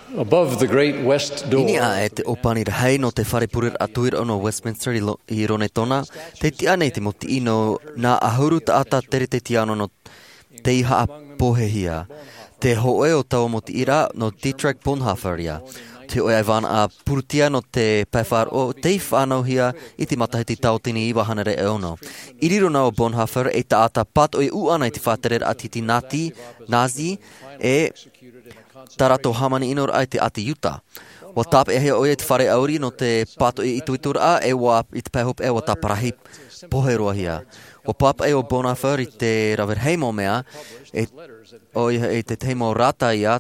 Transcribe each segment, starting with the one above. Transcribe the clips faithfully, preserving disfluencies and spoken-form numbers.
Above the great west door, Ini a e te opani rahai no te whare purir atuir ono Westminster i, lo, i rone tona, te tianei te moti ino nā ahuru ta ata tere te tiano no te iha a pohehia. Te hoe o tau moti ira no Dietrich Bonhoeffer ia. Te oe ai vana a purutia no te paiwhar o te whanau hia i te matahiti tautini i wahanere e ono. Iriro na o Bonhoeffer e ta ata pat oe u ana i te whaterer ati ti nati, nazi, e tarato hamani inor ai te ati yuta. Wa tap e hea oe te whare auri no te pato i ituitur a e wa i te paihop e wa ta parahi poheroa hia. Wa pap e o Bonhoeffer i te rawer heimo mea e, o i te heimo rata ia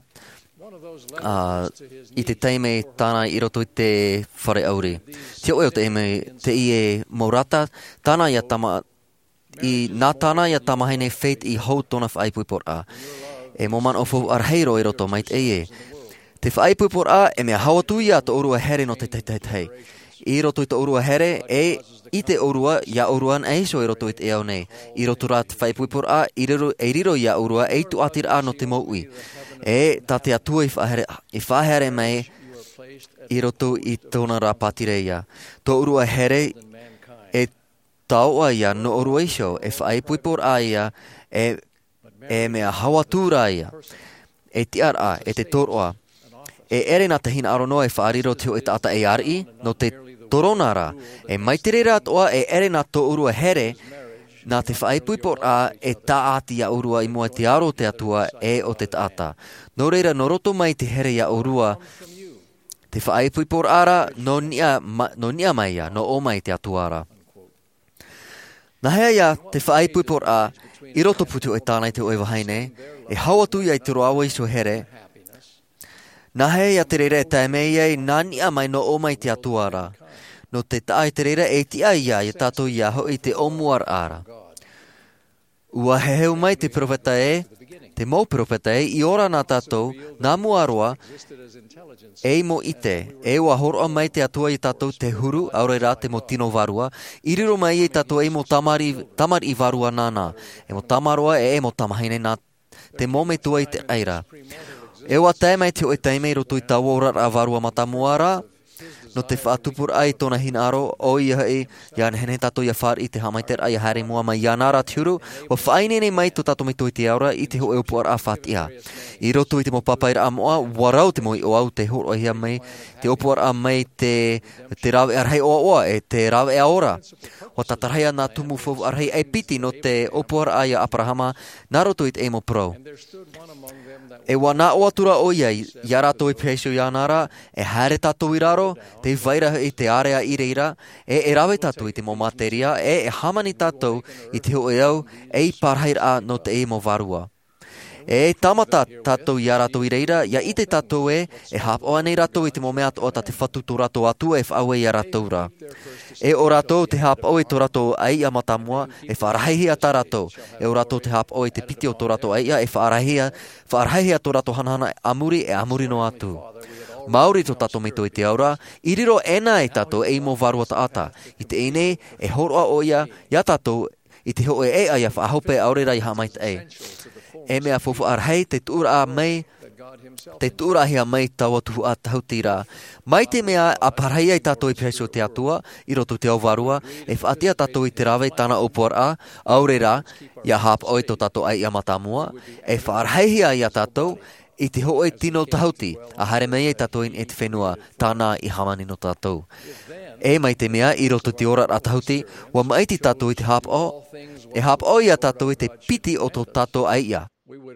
uh, i te teime tāna i roto i te whare auri. Te oe o te eme te i e maurata tāna ia tama i nā tāna ia tamahaine feit i hou tona whaipupor a. E moman o fo arheiro i roto mai te e. Te whaipupor a e mea hawatu ia to orua here no te te hei. I roto i te orua here e i te orua ia oruan eiso i roto i te eau nei. I roto rā te whaipupor a i riro, e riro ia orua e tu atir a no te moui. E ta te atua i whahere, i whahere mai i roto i tōna rā patire ia. To orua here e taua ia no orua iso e whaipupor a ia e e mea hawatūra ia, e tiar a, e te toroa. E ere nā te hina aronoa e whaariro te o e taata e ari, no te toronara. E maitere rā toa e ere nā to urua here, nā te whaipupor a e taati a urua i mua te aro te atua e o te taata. No reira no roto mai te here ia urua, te whaipupor ara no nia, ma, no nia mai ia, no o mai te atuara. Nā hea ia te whaipupor a, I roto putu e tānei te oe wahaine, e hawatu ia i te roawa i so here. Nā hei a te reira e tae mei ei, nā nia mai no o mai te atuara. No te tae te reira e ti ai ia i tātou ia ho i te omuar ara. Ua heheu mai te profeta e, te mau profeta e, i ora nā tātou, nā muaroa, e mo ite, e ua horoa mai te atua i tātou te huru, aure rā te mo tino varua, i riro mai i tātou e mo tamari, tamari i varua nāna, e mo tamaroa e e mo tamahaine nā te mome tua i te aira. E ua tae mai te o e taime i roto i tau ora a varua matamuara, no te whaatupur ai tōna hinaro, o ia hei, ia nehene tato ia whar i te hamaiter ai haere mua mai ia nara tiuru, o whainene mai to tato mai toi te aura i te ho e upuar a whatia. I roto i te mo papaira a moa, warau te mo i o au te horo hia mai, te upuar a mai te, te rawe arhei oa oa, e te rawe a ora. O tatarhea nā tumu fofu arhei e piti no te upuar a ia Abrahama, nā roto i te emo pro. E wa nā oatura o ia, ia rato i peisio ia nara, e haere tato i raro, te vaira i te area i reira, e e rawe tato i te mo materia, e e hamani tato i te ho e au, e i parhaira no te e mo varua. E tamata tato i a rato i reira, ia i te tato e, e hap o anei rato i te mo mea o ta te whatu tō rato atu e whaue i a rato ra. E o rato te hap o i tō rato ai a matamua, e whaarahihia tā rato. E o rato te hap o i te piti o tō rato ai a, e whaarahihia, whaarahihia tō rato hanahana amuri e amuri no atu. Maori to tato mito i te aura, i riro ena e tato e mo varua ta ata. I te ene, e horoa o ia, ia tato, i te hoe e aia whaahope aurera i hamait e. E mea fofu arhei te tūra a mei, te tūra hea mei taua tuhu a tautira. Mai te mea a parhei ai tato i peso te atua, i roto te auvarua, e whaatia tato i te rawe tana upuar a, aurera, ia hap oi to tato ai i amatamua, e whaarhei ai a tato, i te hoe tino tahauti, a hare mei ai tato in e te whenua, tāna i hamani no tato. E mai te mea, i roto te ora a tahauti, wa mai ti tato i te hap o, e hap o ia tato i te piti o to tato ai ia.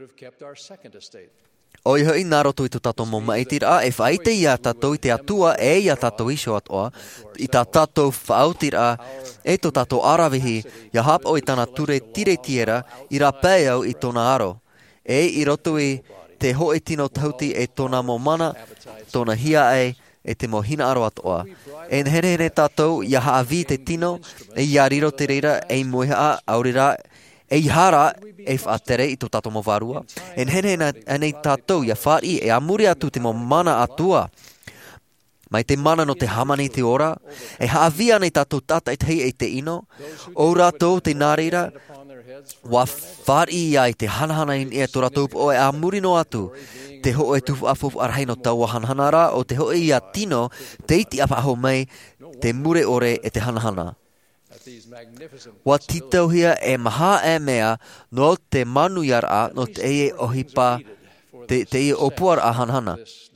O iho i nā roto i to tato mo maitir a, e whaite ia tato i te atua e ia tato iso atoa, i tā tato whaautir a, e to tato arawihi, ia hap o i tana ture tire tiera, i rā pēau i tōna aro. E i roto i te hoe tino tauti e tōna mo mana, tōna hia e, e te mo hina aro atoa. E nhere here tātou, ia haavi te tino, e ia riro te reira, e moeha a, aurira, e ihara, e whaatere i tō tātou mo varua. E nhere anei tātou, ia whaari, e amuri atu te mo mana atua. Mai te mana no te hamani te ora, e haavi anei tātou tata i te hei e te ino, o rātou te nārira, Wa whari ia i te hanahana in ea tora taupu o e a murino atu. Te ho e tufu afofu arhaino tau hanhanara o te ho e ia tino te iti apa aho mai te mure ore e te hanahana. Wa titauhia e maha e mea no te manu yara no te e ohipa te, te e opuar a hanhana.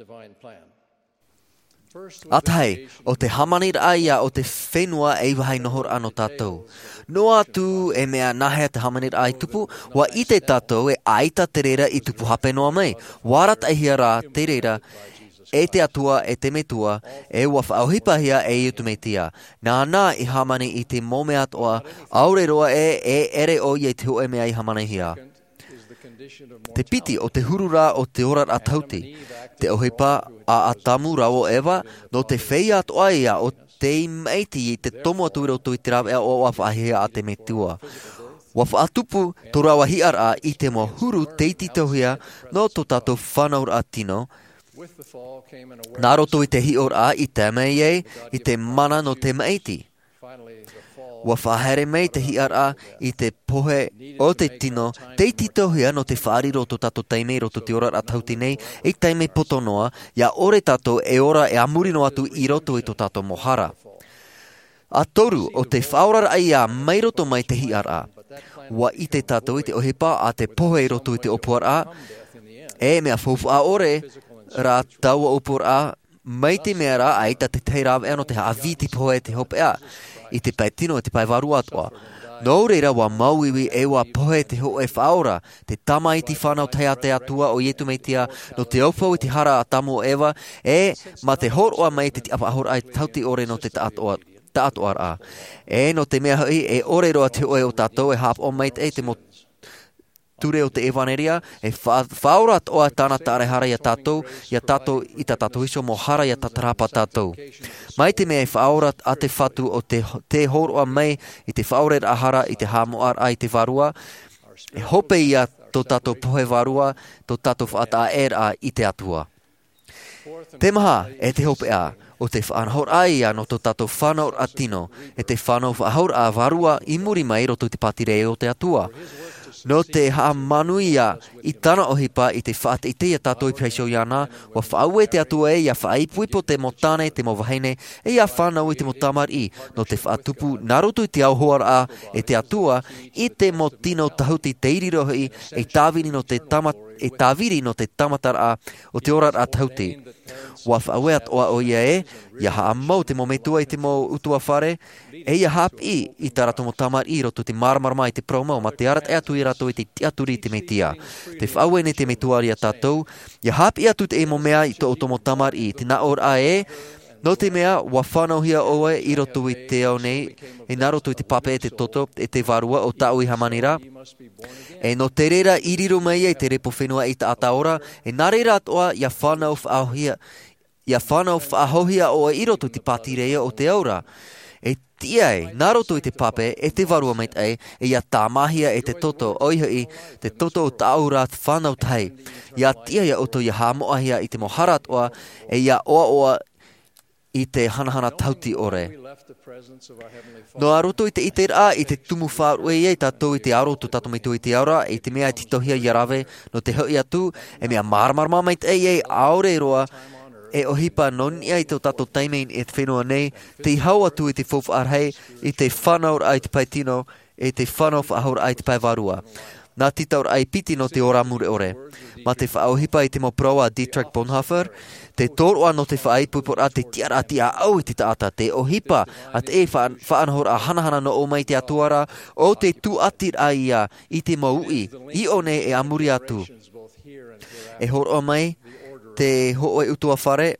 Atai, o te hamanir aia o te whenua e wahai nohor ano tātou. No atu e mea nahea te hamanir ai tupu, wa i te tātou e aita te reira i tupu hape noa mai. Warat ahia rā te reira, e te atua e te metua, e ua whaauhipahia e i utumetia. Nā nā i hamani i te mome atoa, aure roa e e ere o i te hoe mea i hamanihia. Te piti o te hurura o te ora a tauti, te ohipa a atamu rao ewa, no te whea atoa ia o te meiti i te tomo atuira o tui te rawe o wafahia a te metua. Wafatupu to rawa hiar a i te mo huru te iti tauhia no to tato whanaur a tino, nā roto i te hior a i te mei e, i te mana no te meiti. Wa whahere mei te hiar a i te pohe o te tino, te iti tauhia no te whaari roto tato teimei roto te ora a tauti nei, e teimei potonoa, ia ore tato e ora e amurino atu i roto i to tato mohara. A toru o te whaorara ai a mai roto mai te hiar a. Wa i te tato i te ohipa a te pohe i roto i te opuar a, e mea fofu a ore, rā taua opuar a, mai te mea rā aita te teirawe ano te haaviti pohe te hope a. I te pai tino e te pai waru atoa. Nō reira wa mauiwi e wa pohe te ho e whaora, te tama i ti whanau teia te atua o ietu meitia, no te aufau i te hara a tamu o ewa, e ma te horoa mai te ti apa ahor ai tauti ore no te taatoa. Taatoar a. E no te mea hui e ore roa te oe o tātou e hap o mai te e te mo ture o te evaneria, e whaora toa tāna tāre hara ia tātou, ia tātou i ta tātou iso mo hara ia tatarapa tātou. Mai te mea e whaora a te whatu o te, te horoa mai i te whaore a hara i te hamoar ai te varua, e hope ia tō tātou pohe varua, tō tātou whaata er a i te atua. Te maha e te hope a, o te whanahor ai ia no tō tātou whanaur a tino, e te whanau whahor a varua i muri mai roto te patire o te atua. No te haa manuia i tana ohipa i te whaate i teia tātou i preisio iana, wa whaue te atua e ia whaipuipo te motane te mowaheine e ia whanau i te motamar i, no te whaatupu narutu i te auhoar a e te atua i te motino tahuti te irirohi e tāwiri no te tamat e tāwiri no te tamatar a o te orar a tahuti. Wa whaue atoa o ia e, ia haa mau te mometua i te mo utua whare, e ia hap i i tā rato mo tamar i roto te maramarama i te promo, ma te arat e atu i rato i te tiaturi te meitia. Te whaue ne te meituari a tātou, ia hap i atu te e mo mea i to o tomo tamar i, te naor a e, no te mea, wa whanau hia oe i roto i te au nei, e nā roto i te pape e te toto, e te varua o tāu i hamanira, e no te reira i riro mai e te repo whenua i ta ataora, e nā reira atoa ia whanau whaohia, ia whanau whaohia oe i roto i te patireia o te aura. E tia e, nā roto i te pape, e te varua mait e, e ia tāmahia e te toto, oihoi, te toto o tāura whanau tai. Ia tia ia oto ia hamoahia i te mohara atoa, e ia oa oa i te hanahana tauti ore. No a roto i te iter a, i te tumu whaarue i e tātou i te aro tu tato meitu i te aura, i te mea i titohia i arawe, no te hoi atu, e mea marmarma mait e e aore roa, e ohipa noni ai te tato taimein e te whenua nei, te hau atu i te fofu arhei, i te whanaur ai te paitino, e te whanau whahor ai te paivarua. Nā titaur ai piti no te ora mure ore. Ma te whaohipa i te mo proa Dietrich Bonhoeffer, te tōroa no te whaai pupor a te tiara ati a au i te taata, te ohipa at e whaanahor a hanahana no o mai te atuara, o te tu atir a ia i te maui, i one e amuri atu. E hor o mai, te hoe utua whare,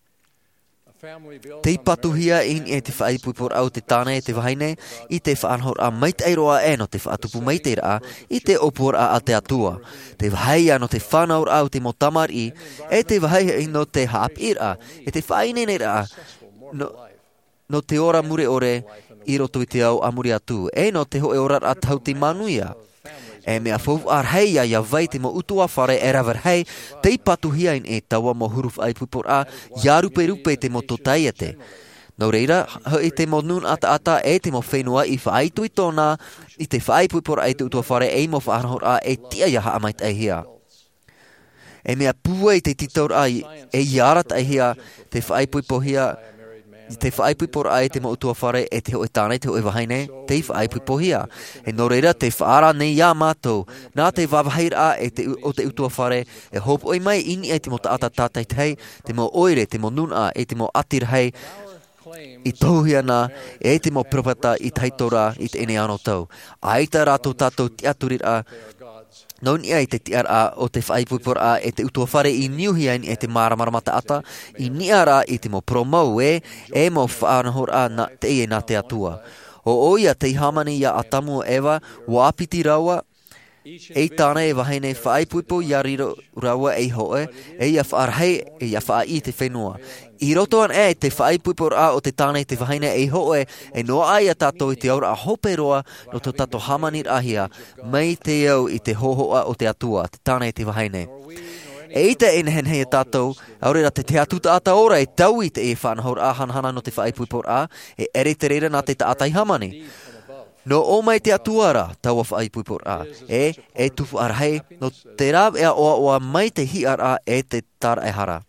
te patuhia in e te whaipupor au te tāne e te wahaine, i te whaanhor a mait eiroa e no te whaatupu maiteira a, i te opor a a te atua. Te wahaia no te whanaur au te motamar i, e te wahaia no te haapir a, e te whainenera a, no, no te ora mure ore, i roto i te au amuri atu, e no te hoe ora a tauti manuia. E mea fofu ar hei a ia vai te mo utua whare e rawer hei, te patuhia in e taua mo huruf ai pupor a, ia rupe rupe te mo totai te. No reira, hoi te mo nun ata ata e te mo whenua i whaaitu i tōna, i te whaaipupora e te utua whare e mo whaanahor a e tia iaha amait ai hia. E mea pua i te titaur ai e iarat ai hia, te whaaipupohia, te whaaipuipora ai te mo utua whare e te hoi tānei te hoi wahaine, te whaaipupohia. E no reira te whaara nei ia mātou, nā te wawahir a e te, o te utua whare, e hopo oi mai ini e te mo taata tātai tei, te mo oire, te mo nun a, e te mo atir hei, i tauhia nā, e te mo propata i taitora i te ene ano tau. Aita rātou tātou te aturir a, nau ni ai te tiar a o te whaipupora a e te utua whare i niuhi ai e te maramaramata ata, i niara i te mo promau e, e mo whaanahor a na te e nā te atua. O oia te hamani ia atamu ewa, wapiti raua, e tāna e wahine whaaipuipo ia riro raua e hoe, e ia whaarhei, e ia whaai te whenua. I rotoan e te whaaipuipor a o te tāne te wahine e hoe, e noa ai a tātou i te aura a hope roa no to tātou hamanir ahia, mai te au i te hohoa o te atua, te tāne te wahine. E ita e nehen hei a tātou, aurera te te atuta ata ora e tau i te e whanahor a hanhana no te whaaipuipor a, e ere te reira nā te taatai hamani. No o mai te atuara, taua whaaipuipor a, e, e tufu arhei, no te rāw ea oa oa mai te hiar a e te tara e hara.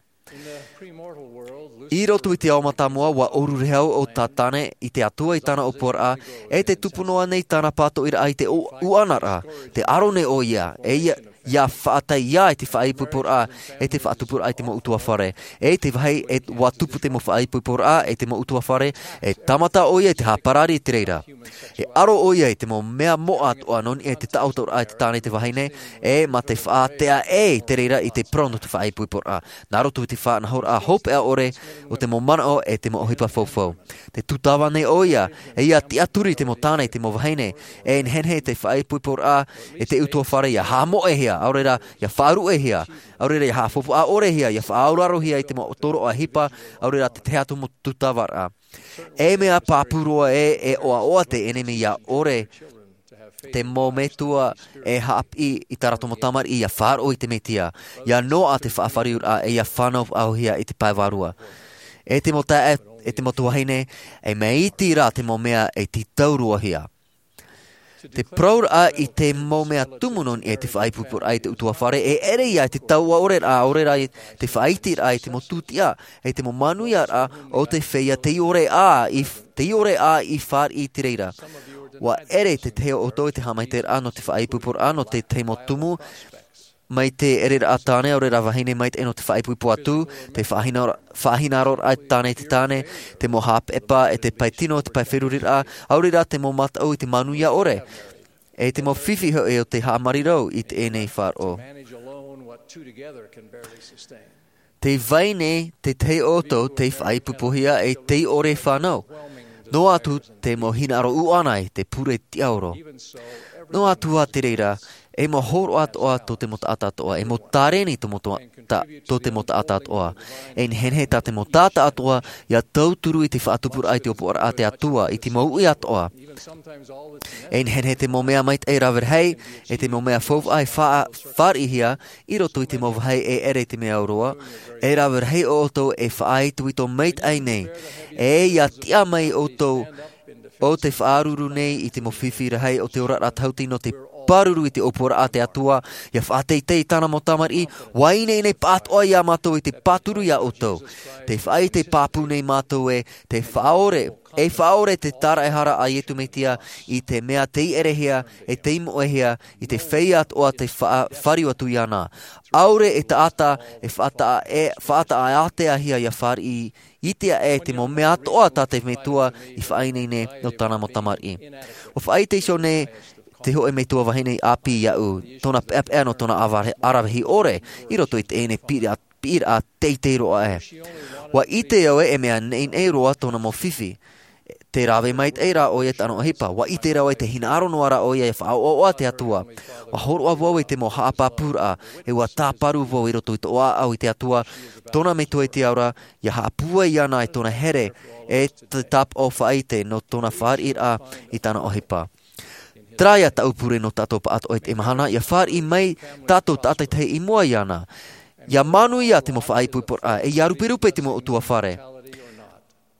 I roto i te aomatamua wa orurehau o tā tāne i te atua i tāna opor a, e te tupunoa nei tāna pāto ira ai te uanara, te arone o ia, e ia, ia whaatai ia e te whaaipuipor a, e te whaatupur ai te mo utua whare. E te wahai e watupu te mo whaaipuipor a, e te mo utua whare, e tamata o ia e te haparari te reira. E aro o ia e te mo mea moat o anon e te tautaur ai te tāne te wahaine, e ma te whaatea e te reira i te prono te whaaipuipor a. Nā rotu i te whaanahor a hope a ore o te mo mana o e te mo ohipa fofo. Te tutawa nei o ia, e ia ti aturi te mo tāne te mo wahaine, e nhenhe te whaaipuipor a, e te utua whare ia hamo e hia. Aurera ia whaaru e hia, aurera ia haafofu a ore hia, ia whaauraro hia i te mo otoro a hipa, aurera te te atu mo tutawara. E mea pāpuroa e, e oa oa te enemi ia ore, te mo metua e haapi i tarato mo tamar i ia whaaro i te metia, ia noa te whaafariur a e ia whanau au hia i te paiwarua. E te mo tae, e te mo tuahine, e mea iti rā te mo mea e ti taurua hia. Te praur a i te mo mea tumunon e te whaipupur ai te utua whare e ere ia te taua orera a orera i te whaitir ai te mo tutia e te mo manuia a o te wheia te ore a i te ore a i whar i te reira. Wa ere te teo o toi te hamaiter a no te whaipupur a no te te mo tumu mai te ere a tāne orera wahine mai te eno te whaipupu atu, te whahinaror ai tāne te tāne, te mo hap epa e te paitino te paiwhirurir a, aurira te mo matau i te manuia ore. E te mo whiwhi ho e o te hamarirau i te enei whar o. Te vaine te te oto te whaipupuhia e te ore whanau. No atu te mo hinaro uanai te pure ti auro. No atu a te reira, e mo horo atoa to te mota atatoa, e mo tareni to, moto, ta, to te mota atatoa. E nhenhe ta te mota atatoa, ia tauturu i te whaatupur ai te opora a te atua, i te mau i atoa. E nhenhe te mo mea mait e rawer hei, e te mo mea fof ai whaar ihia, i roto i te mo hei e ere te mea uroa, e rawer hei o oto e whaai tu i to mait ai nei. E ia tia mai o to, o te whaaruru nei i te mo whiwhira hei o te ora ratauti no te paruru i te opora a te atua, ia whaatei tei tāna mo tamar i, waine nei pātoa ia mātou i te pāturu ia oto. Te whaai te pāpu nei mātou e, te whaore, e whaore te tara e hara a ietu meitia i te mea tei erehia, e te imo ehia, i te wheiat oa te whariu atu ia nā. Aure e ta ata, e whaata e whaata a atea hia ia whari i, itea e te mo mea toa ta te metua i whaine ne no tāna mo tamar i. O whaai te iso ne, te hoe mei tua wahine api iau, tona peap ea no tona arawahi ore, i roto i te ene pira, pira a teitei roa e. Wa i te au e mea nein e roa tona mo whiwhi, te rawe mait e ra o ia tano hipa, wa i te rau e te hina aro noara o ia e whao o a te atua, wa horo a wau e te mo haapa pura, e wa tāparu wau i roto i to oa au i te atua, tona me tua i te aura, ia haapua i ana i tona here, e te tap o whaite no tona whar i a i tano o hipa. Traia tau pure no tato paat oit e mahana, ia whar i mai tato tatai tei i mua i ana. Ia manu ia te mo whaai puipor a, e ia rupe rupe te mo utua whare.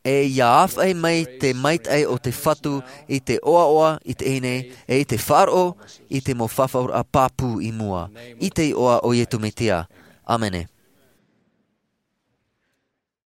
e iaaf ai mai te mait ai o te whatu i te oa oa i te ene, e i te wharo i te mo whawhaur a pāpū i mua. I te oa o Ietu Metia. Amene.